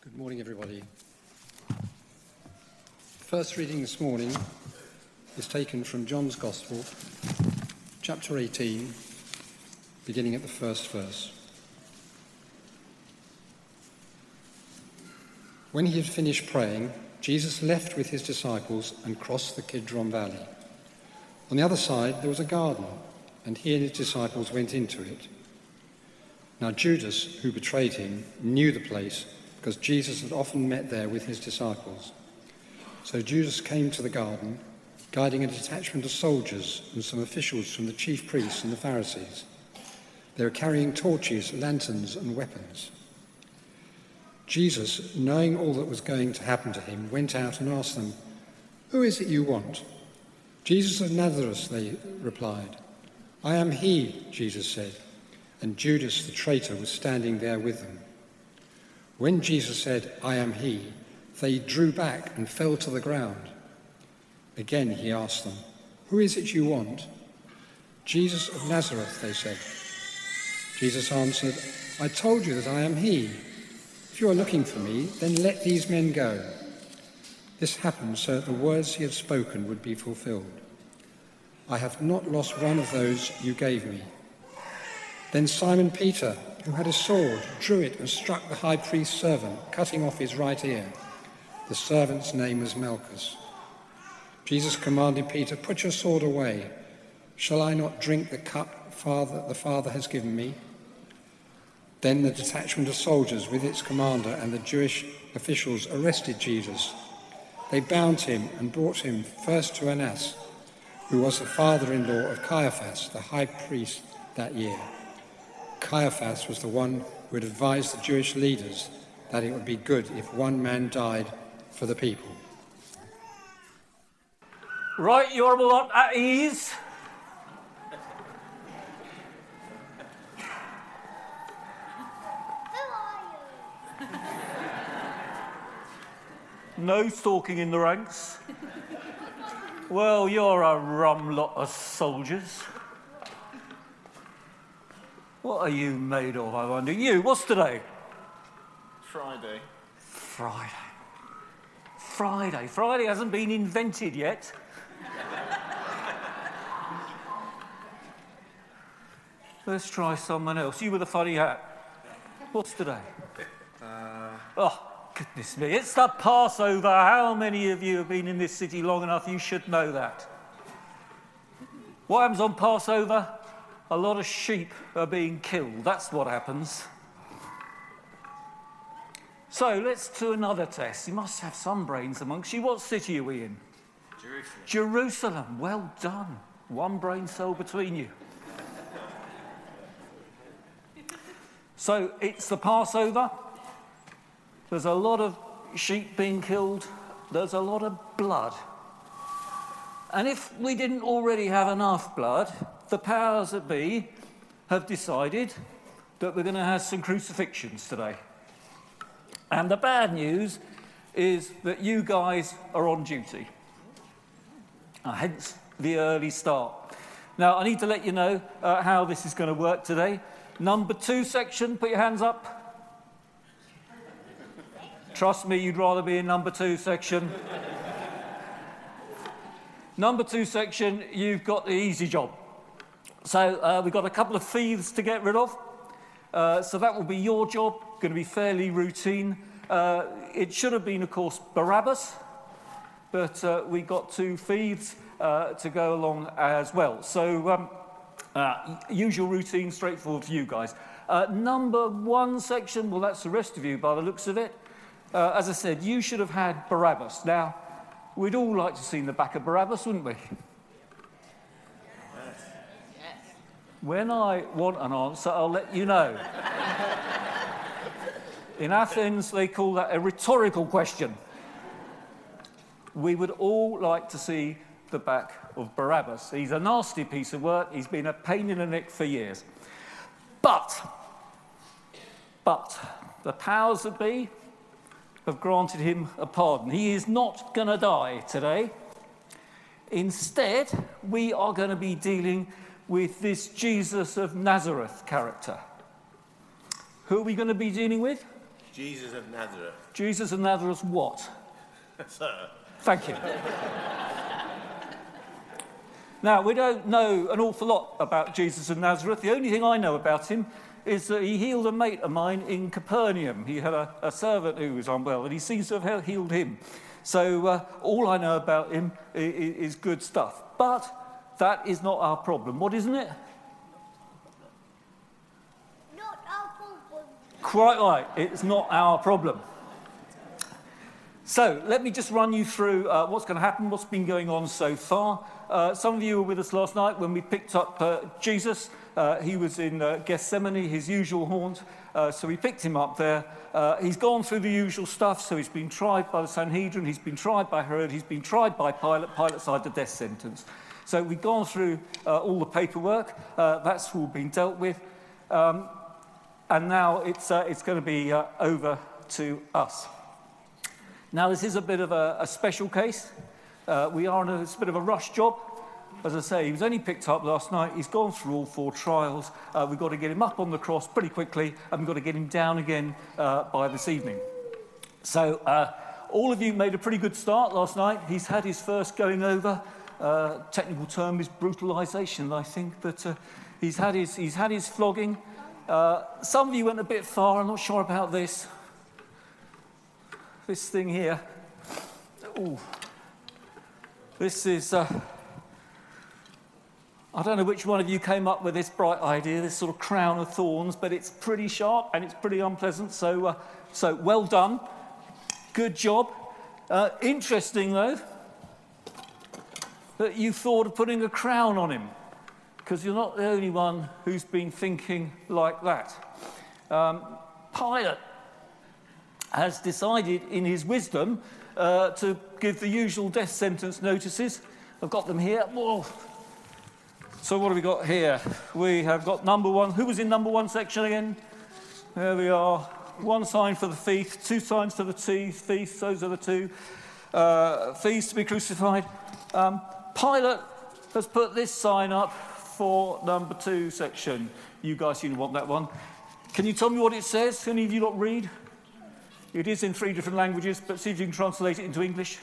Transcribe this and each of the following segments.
Good morning, everybody. The first reading this morning is taken from John's Gospel, chapter 18, beginning at the first verse. When he had finished praying, Jesus left with his disciples and crossed the Kidron Valley. On the other side, there was a garden, and he and his disciples went into it. Now Judas, who betrayed him, knew the place because Jesus had often met there with his disciples. So Judas came to the garden, guiding a detachment of soldiers and some officials from the chief priests and the Pharisees. They were carrying torches, lanterns, and weapons. Jesus, knowing all that was going to happen to him, went out and asked them, "Who is it you want?" "Jesus of Nazareth," they replied. "I am he," Jesus said, and Judas the traitor was standing there with them. When Jesus said, "I am he," they drew back and fell to the ground. Again he asked them, "Who is it you want?" "Jesus of Nazareth," they said. Jesus answered, "I told you that I am he. If you are looking for me, then let these men go." This happened so that the words he had spoken would be fulfilled. "I have not lost one of those you gave me." Then Simon Peter, who had a sword, drew it and struck the high priest's servant, cutting off his right ear. The servant's name was Malchus. Jesus commanded Peter, "Put your sword away. Shall I not drink the cup the Father has given me?" Then the detachment of soldiers with its commander and the Jewish officials arrested Jesus. They bound him and brought him first to Annas, who was the father-in-law of Caiaphas, the high priest that year. Caiaphas was the one who had advised the Jewish leaders that it would be good if one man died for the people. Right, you're all at ease. No stalking in the ranks. Well, you're a rum lot of soldiers. What are you made of, I wonder? You, what's today? Friday. Friday hasn't been invented yet. Let's try someone else. You with a funny hat. What's today? Oh, goodness me. It's the Passover. How many of you have been in this city long enough? You should know that. What happens on Passover? A lot of sheep are being killed. That's what happens. So let's do another test. You must have some brains amongst you. What city are we in? Jerusalem. Well done. One brain cell between you. So it's the Passover. There's a lot of sheep being killed. There's a lot of blood. And if we didn't already have enough blood, the powers that be have decided that we're going to have some crucifixions today. And the bad news is that you guys are on duty. Hence the early start. Now, I need to let you know how this is going to work today. Number 2 section, put your hands up. Trust me, you'd rather be in number 2 section. Number 2 section, you've got the easy job. So we've got a couple of thieves to get rid of. So that will be your job, going to be fairly routine. It should have been, of course, Barabbas, but we got 2 thieves to go along as well. So usual routine, straightforward for you guys. Number 1 section, well, that's the rest of you by the looks of it. As I said, you should have had Barabbas. Now, we'd all like to see the back of Barabbas, wouldn't we? When I want an answer, I'll let you know. In Athens, they call that a rhetorical question. We would all like to see the back of Barabbas. He's a nasty piece of work. He's been a pain in the neck for years. But the powers that be have granted him a pardon. He is not going to die today. Instead, we are going to be dealing with this Jesus of Nazareth character. Who are we going to be dealing with? Jesus of Nazareth. Jesus of Nazareth what? Sir. Thank you. Now, we don't know an awful lot about Jesus of Nazareth. The only thing I know about him is that he healed a mate of mine in Capernaum. He had a servant who was unwell, and he seems to have healed him. So all I know about him is good stuff. But that is not our problem. What, isn't it? Not our problem. Quite right. It's not our problem. So let me just run you through what's going to happen, what's been going on so far. Some of you were with us last night when we picked up Jesus. He was in Gethsemane, his usual haunt. So we picked him up there. He's gone through the usual stuff. So he's been tried by the Sanhedrin. He's been tried by Herod. He's been tried by Pilate. Pilate signed the death sentence. So we've gone through all the paperwork. That's all been dealt with. And now it's going to be over to us. Now, this is a bit of a special case. We are on it's a bit of a rush job. As I say, he was only picked up last night. He's gone through all 4 trials. We've got to get him up on the cross pretty quickly, and we've got to get him down again by this evening. So all of you made a pretty good start last night. He's had his first going over. Technical term is brutalisation, I think. But he's had his flogging. Some of you went a bit far. I'm not sure about this. This thing here. Ooh. This is... I don't know which one of you came up with this bright idea, this sort of crown of thorns, but it's pretty sharp and it's pretty unpleasant. So well done. Good job. Interesting, though, that you thought of putting a crown on him, because you're not the only one who's been thinking like that. Pilate has decided in his wisdom to give the usual death sentence notices. I've got them here. Whoa. So what have we got here? We have got number 1. Who was in number 1 section again? There we are. 1 sign for the thief, 2 signs for the thief. Those are the 2 thieves to be crucified. Pilate has put this sign up for number 2 section. You guys seem to want that one. Can you tell me what it says? Any of you not read? It is in 3 different languages, but see if you can translate it into English.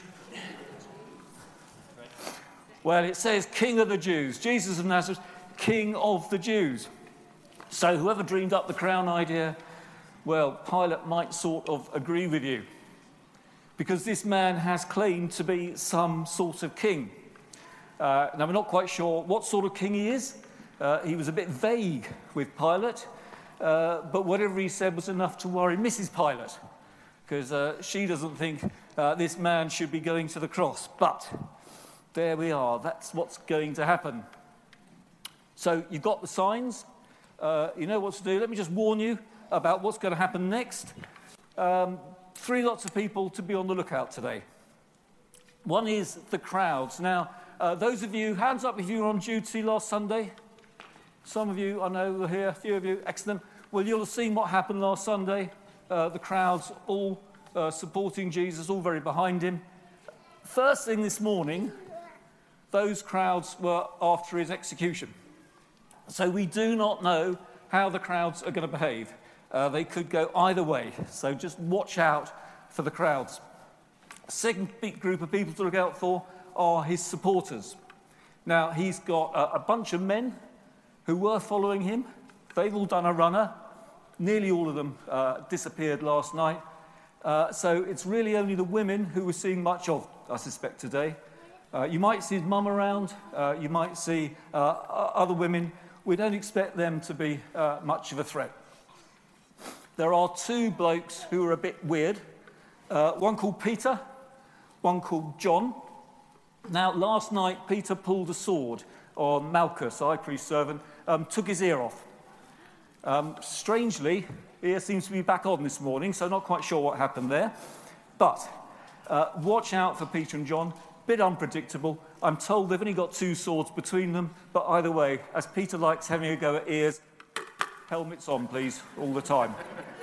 Well, it says, King of the Jews. Jesus of Nazareth, King of the Jews. So whoever dreamed up the crown idea, well, Pilate might sort of agree with you, because this man has claimed to be some sort of king. Now, we're not quite sure what sort of king he is. He was a bit vague with Pilate, but whatever he said was enough to worry Mrs. Pilate, because she doesn't think this man should be going to the cross. But there we are. That's what's going to happen. So you've got the signs. You know what to do. Let me just warn you about what's going to happen next. 3 lots of people to be on the lookout today. One is the crowds. Now, those of you, hands up if you were on duty last Sunday. Some of you, I know, were here. A few of you, excellent. Well, you'll have seen what happened last Sunday. The crowds all supporting Jesus, all very behind him. First thing this morning, those crowds were after his execution. So we do not know how the crowds are going to behave. They could go either way. So just watch out for the crowds. Second big group of people to look out for are his supporters. Now, he's got a bunch of men who were following him. They've all done a runner. Nearly all of them disappeared last night. So it's really only the women who we're seeing much of, I suspect, today. You might see his mum around. You might see other women. We don't expect them to be much of a threat. There are 2 blokes who are a bit weird. One called Peter, one called John. Now, last night, Peter pulled a sword on Malchus, the high priest's servant, took his ear off. Strangely, ear seems to be back on this morning, so not quite sure what happened there. But watch out for Peter and John. Bit unpredictable. I'm told they've only got 2 swords between them, but either way, as Peter likes having a go at ears, helmets on, please, all the time.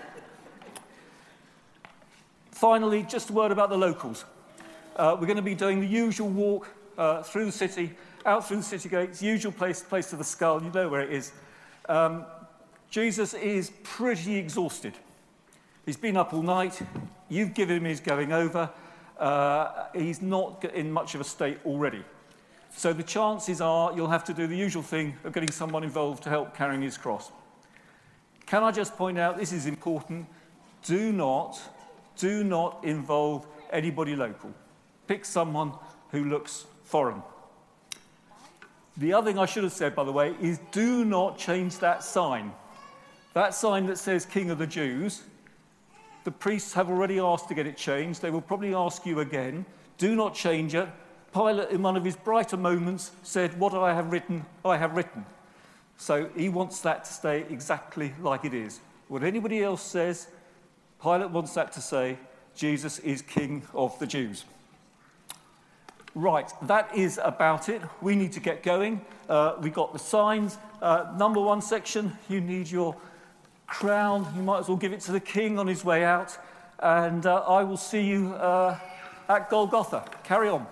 Finally, just a word about the locals. We're going to be doing the usual walk through the city, out through the city gates, usual place to the skull. You know where it is. Jesus is pretty exhausted. He's been up all night. You've given him his going over. He's not in much of a state already. So the chances are you'll have to do the usual thing of getting someone involved to help carrying his cross. Can I just point out, this is important, do not involve anybody local. Pick someone who looks foreign. The other thing I should have said, by the way, is do not change that sign. That sign that says King of the Jews, the priests have already asked to get it changed. They will probably ask you again. Do not change it. Pilate, in one of his brighter moments, said, "What I have written, I have written." So he wants that to stay exactly like it is. What anybody else says, Pilate wants that to say, Jesus is King of the Jews. Right, that is about it. We need to get going. We've got the signs. Number 1 section, you need your crown. You might as well give it to the king on his way out. And I will see you at Golgotha. Carry on.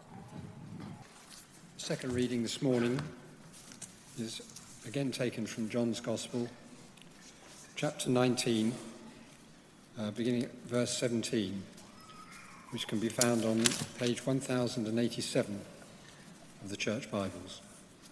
Second reading this morning is again taken from John's Gospel, chapter 19, beginning at verse 17, which can be found on page 1087 of the Church Bibles.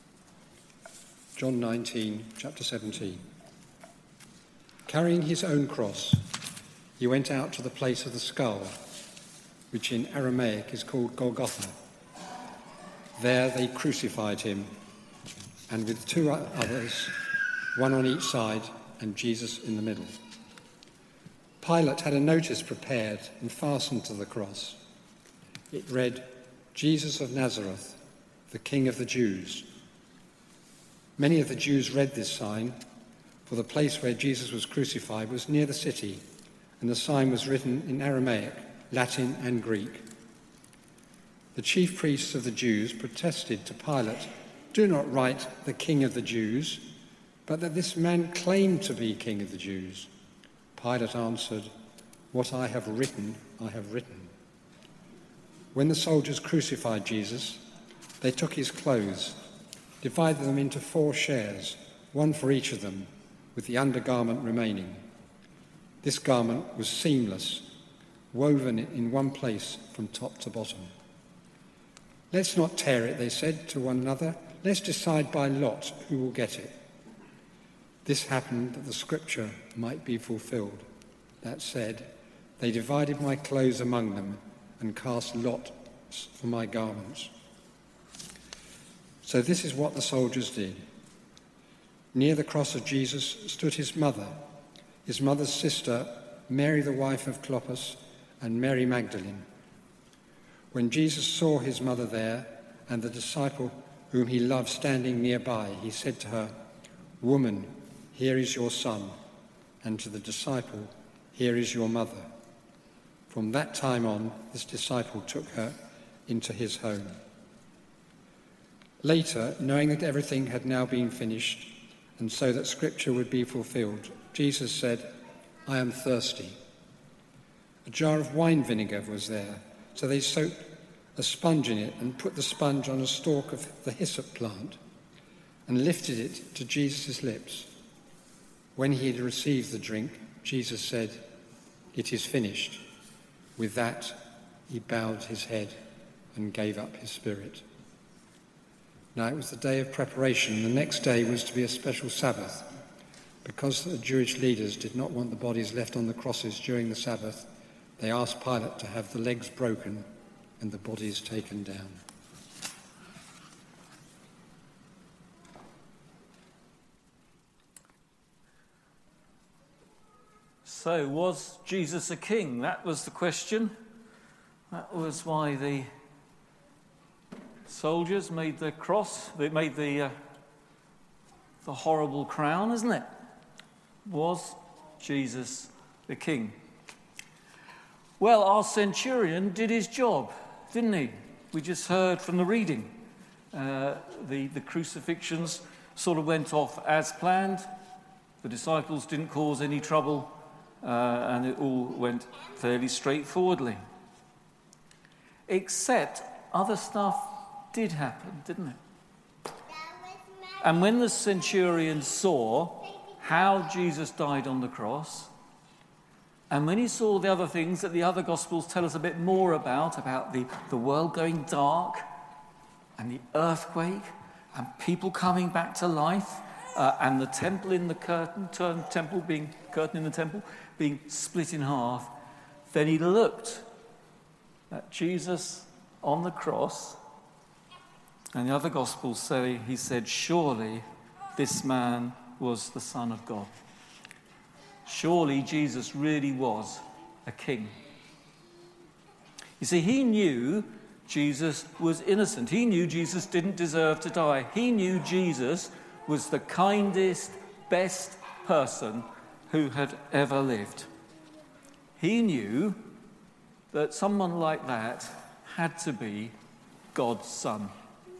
John 19, chapter 17. Carrying his own cross, he went out to the place of the skull, which in Aramaic is called Golgotha. There they crucified him, and with 2 others, one on each side and Jesus in the middle. Pilate had a notice prepared and fastened to the cross. It read, "Jesus of Nazareth, the King of the Jews." Many of the Jews read this sign, for the place where Jesus was crucified was near the city, and the sign was written in Aramaic, Latin and Greek. The chief priests of the Jews protested to Pilate, "Do not write the King of the Jews, but that this man claimed to be King of the Jews." Pilate answered, "What I have written, I have written." When the soldiers crucified Jesus, they took his clothes, divided them into 4 shares, one for each of them, with the undergarment remaining. This garment was seamless, woven in one place from top to bottom. "Let's not tear it," they said to one another. "Let's decide by lot who will get it." This happened that the scripture might be fulfilled. That said, "They divided my clothes among them and cast lots for my garments." So this is what the soldiers did. Near the cross of Jesus stood his mother's sister, Mary the wife of Clopas, and Mary Magdalene. When Jesus saw his mother there and the disciple whom he loved standing nearby, he said to her, "Woman, here is your son," and to the disciple, "Here is your mother." From that time on, this disciple took her into his home. Later, knowing that everything had now been finished, and so that scripture would be fulfilled, Jesus said, "I am thirsty." A jar of wine vinegar was there, so they soaked a sponge in it and put the sponge on a stalk of the hyssop plant and lifted it to Jesus' lips. When he had received the drink, Jesus said, "It is finished." With that, he bowed his head and gave up his spirit. Now it was the day of preparation. The next day was to be a special Sabbath. Because the Jewish leaders did not want the bodies left on the crosses during the Sabbath, they asked Pilate to have the legs broken and the bodies taken down. So, was Jesus a king? That was the question. That was why the soldiers made the cross. They made the horrible crown, isn't it? Was Jesus the king? Well, our centurion did his job, didn't he? We just heard from the reading. The crucifixions sort of went off as planned. The disciples didn't cause any trouble, and it all went fairly straightforwardly. Except other stuff did happen, didn't it? And when the centurion saw how Jesus died on the cross, And when he saw the other things that the other Gospels tell us a bit more about the world going dark and the earthquake and people coming back to life and the temple in the curtain in the temple being split in half, then he looked at Jesus on the cross, and the other Gospels say he said, surely this man was the Son of God. Surely Jesus really was a king. You see, he knew Jesus was innocent. He knew Jesus didn't deserve to die. He knew Jesus was the kindest, best person who had ever lived. He knew that someone like that had to be God's Son.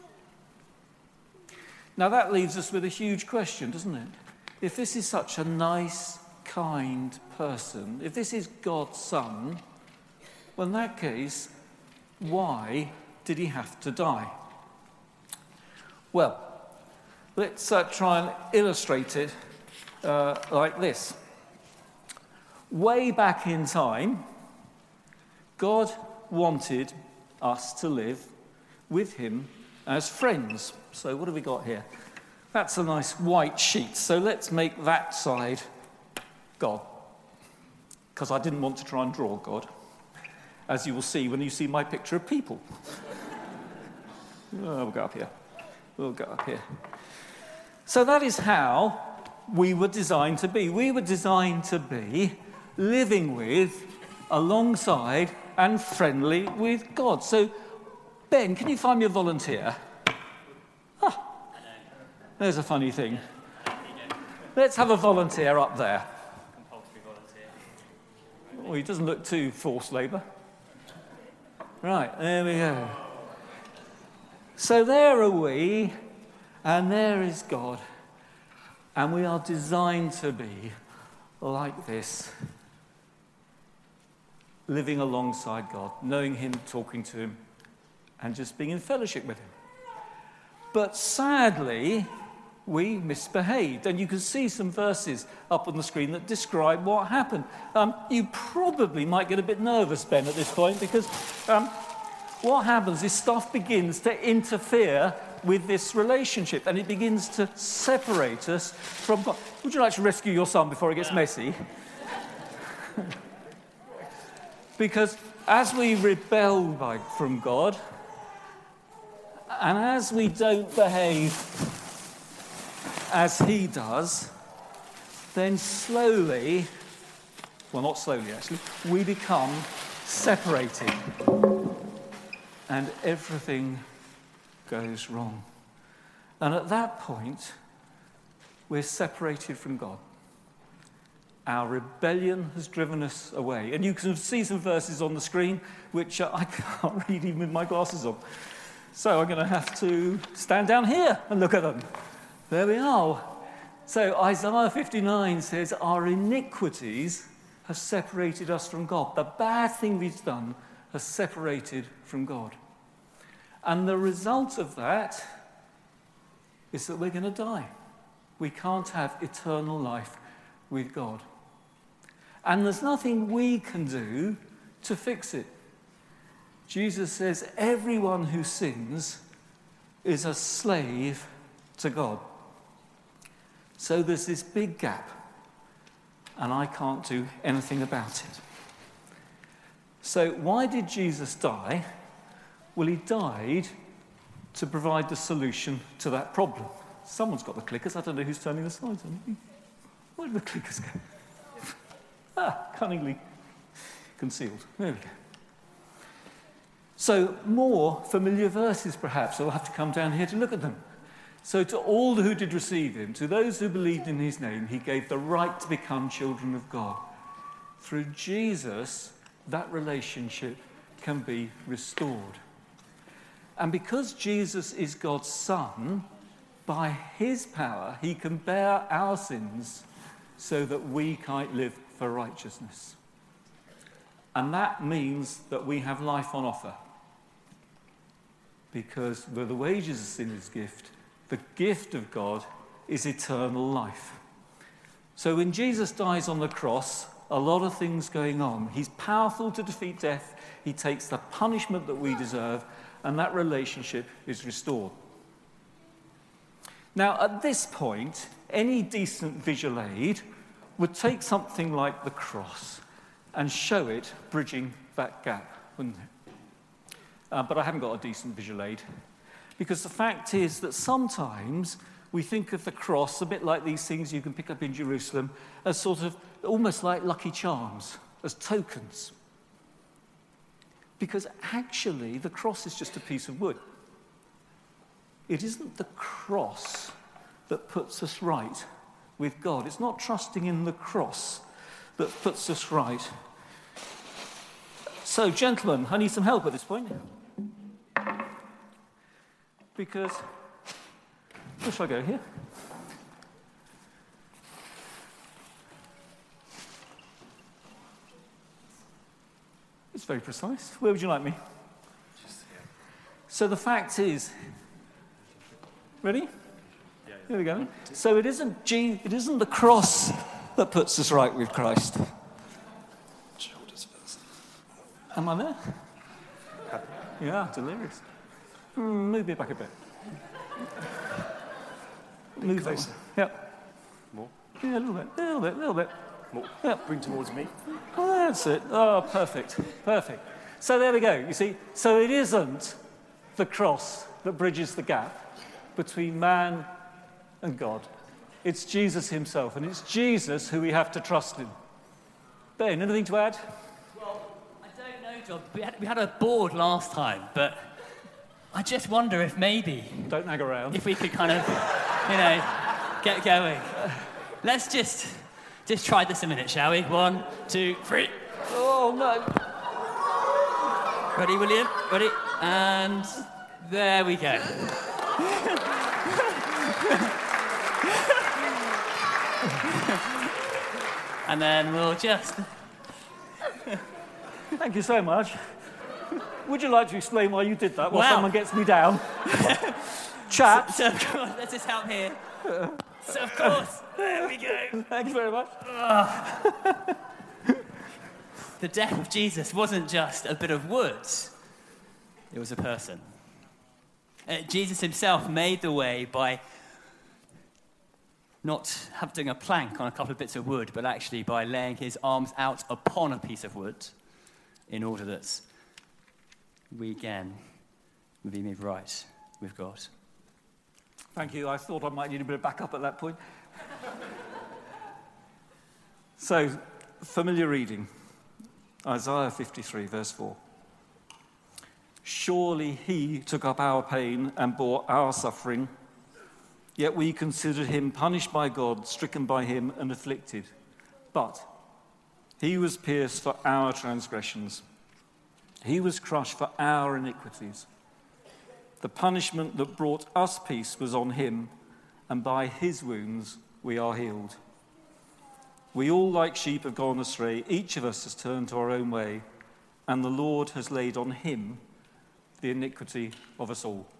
Now that leaves us with a huge question, doesn't it? If this is such a nice, kind person, if this is God's Son, well, in that case, why did he have to die? Well, let's try and illustrate it like this. Way back in time, God wanted us to live with him as friends. So what have we got here? That's a nice white sheet. So let's make that side God, because I didn't want to try and draw God, as you will see when you see my picture of people. We'll go up here. We'll go up here. So that is how we were designed to be. We were designed to be living with, alongside, and friendly with God. So, Ben, can you find me a volunteer? There's a funny thing. Let's have a volunteer up there. Oh, he doesn't look too forced labour. Right, there we go. So there are we, and there is God. And we are designed to be like this, living alongside God, knowing him, talking to him, and just being in fellowship with him. But sadly, we misbehaved. And you can see some verses up on the screen that describe what happened. You probably might get a bit nervous, Ben, at this point, because what happens is stuff begins to interfere with this relationship, and it begins to separate us from God. Would you like to rescue your son before it gets messy? Because as we rebel from God, and as we don't behave as he does, then slowly, well, not slowly actually, we become separated. And everything goes wrong. And at that point, we're separated from God. Our rebellion has driven us away. And you can see some verses on the screen, which I can't read even with my glasses on. So I'm going to have to stand down here and look at them. There we are. So Isaiah 59 says, our iniquities have separated us from God. The bad thing we've done has separated from God. And the result of that is that we're going to die. We can't have eternal life with God. And there's nothing we can do to fix it. Jesus says everyone who sins is a slave to God. So there's this big gap, and I can't do anything about it. So why did Jesus die? Well, he died to provide the solution to that problem. Someone's got the clickers. I don't know who's turning the slides on. Where did the clickers go? Cunningly concealed. There we go. So more familiar verses, perhaps. I'll have to come down here to look at them. So to all who did receive him, to those who believed in his name, he gave the right to become children of God. Through Jesus, that relationship can be restored. And because Jesus is God's Son, by his power, he can bear our sins so that we might live for righteousness. And that means that we have life on offer. Because the wages of sin is gift. The gift of God is eternal life. So when Jesus dies on the cross, a lot of things going on. He's powerful to defeat death. He takes the punishment that we deserve, and that relationship is restored. Now, at this point, any decent visual aid would take something like the cross and show it bridging that gap, wouldn't it? But I haven't got a decent visual aid, because the fact is that sometimes we think of the cross, a bit like these things you can pick up in Jerusalem, as sort of almost like Lucky Charms, as tokens. Because actually, the cross is just a piece of wood. It isn't the cross that puts us right with God. It's not trusting in the cross that puts us right. So, gentlemen, I need some help at this point. Because, where shall I go here? It's very precise. Where would you like me? Just here. So the fact is, ready? Here we go. So it isn't the cross that puts us right with Christ. Shoulders first. Am I there? Yeah, delirious. Move me back a bit. Move closer. Yep. More. Yeah, a little bit. More. Yep. Bring towards me. Oh, that's it. Oh, perfect. So there we go. You see, so it isn't the cross that bridges the gap between man and God. It's Jesus himself, and it's Jesus who we have to trust in. Ben, anything to add? Well, I don't know, John. We had a board last time, but I just wonder if maybe... Don't nag around. If we could kind of, get going. Let's just try this a minute, shall we? 1, 2, 3. Oh, no. Ready, William? Ready? And there we go. And then we'll just... Thank you so much. Would you like to explain why you did that while Wow. someone gets me down? Chat. So, of course, let's just help here. So, of course, there we go. Thank you very much. The death of Jesus wasn't just a bit of wood. It was a person. Jesus himself made the way by not having a plank on a couple of bits of wood, but actually by laying his arms out upon a piece of wood in order that we again would be made right with God. Thank you. I thought I might need a bit of backup at that point. So, familiar reading. Isaiah 53, verse 4. Surely he took up our pain and bore our suffering, yet we considered him punished by God, stricken by him and afflicted. But he was pierced for our transgressions. He was crushed for our iniquities. The punishment that brought us peace was on him, and by his wounds we are healed. We all like sheep have gone astray. Each of us has turned to our own way, and the Lord has laid on him the iniquity of us all.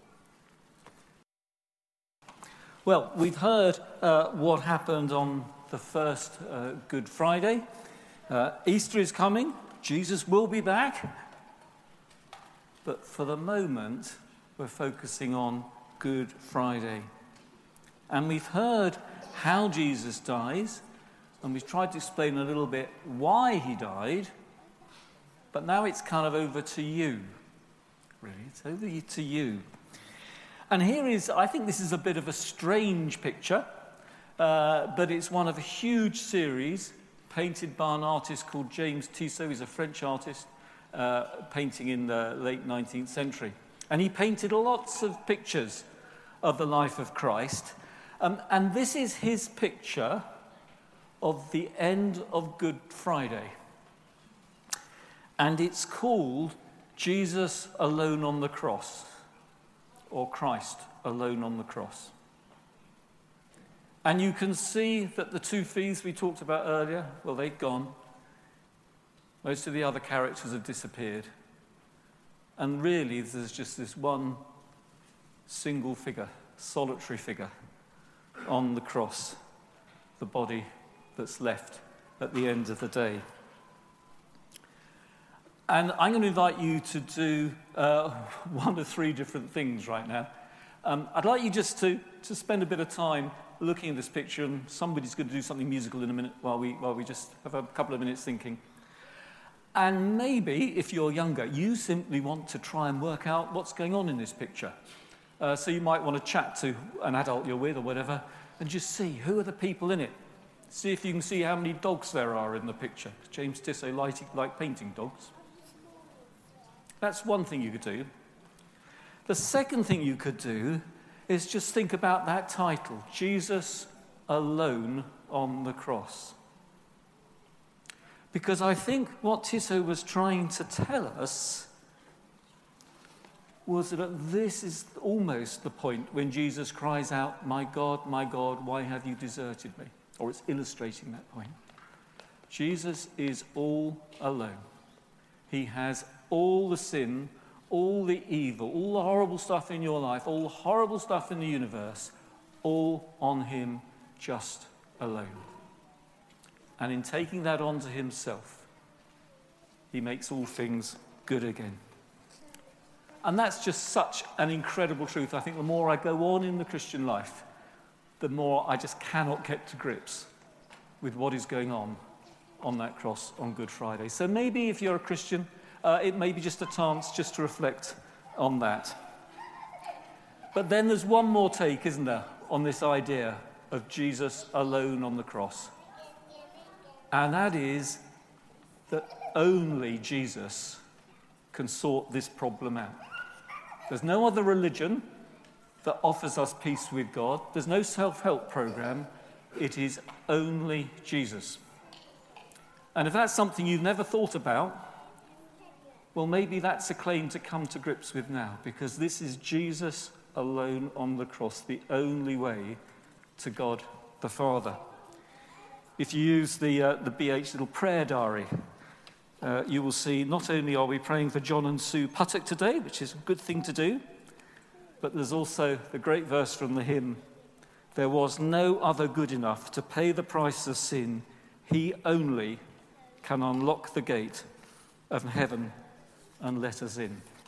Well, we've heard what happened on the first Good Friday. Easter is coming. Jesus will be back. But for the moment, we're focusing on Good Friday. And we've heard how Jesus dies, and we've tried to explain a little bit why he died, but now it's kind of over to you. Really, it's over to you. And here is, I think this is a bit of a strange picture, but it's one of a huge series painted by an artist called James Tissot. He's a French artist, painting in the late 19th century. And he painted lots of pictures of the life of Christ. And this is his picture of the end of Good Friday. And it's called Jesus Alone on the Cross, or Christ Alone on the Cross. And you can see that the two thieves we talked about earlier, well, they've gone. Most of the other characters have disappeared. And really, there's just this one single figure, solitary figure, on the cross, the body that's left at the end of the day. And I'm going to invite you to do one of three different things right now. I'd like you just to spend a bit of time looking at this picture, and somebody's going to do something musical in a minute while we just have a couple of minutes thinking. And maybe, if you're younger, you simply want to try and work out what's going on in this picture. So you might want to chat to an adult you're with or whatever, and just see who are the people in it. See if you can see how many dogs there are in the picture. James Tissot liked painting dogs. That's one thing you could do. The second thing you could do is just think about that title, Jesus Alone on the Cross. Because I think what Tissot was trying to tell us was that this is almost the point when Jesus cries out, my God, why have you deserted me? Or it's illustrating that point. Jesus is all alone. He has all the sin, all the evil, all the horrible stuff in your life, all the horrible stuff in the universe, all on him just alone. And in taking that onto himself, he makes all things good again. And that's just such an incredible truth. I think the more I go on in the Christian life, the more I just cannot get to grips with what is going on that cross on Good Friday. So maybe if you're a Christian, it may be just a chance just to reflect on that. But then there's one more take, isn't there, on this idea of Jesus alone on the cross. And that is that only Jesus can sort this problem out. There's no other religion that offers us peace with God. There's no self-help program. It is only Jesus. And if that's something you've never thought about, well, maybe that's a claim to come to grips with now, because this is Jesus alone on the cross, the only way to God the Father. If you use the BH little prayer diary, you will see not only are we praying for John and Sue Puttock today, which is a good thing to do, but there's also the great verse from the hymn, there was no other good enough to pay the price of sin. He only can unlock the gate of heaven and let us in.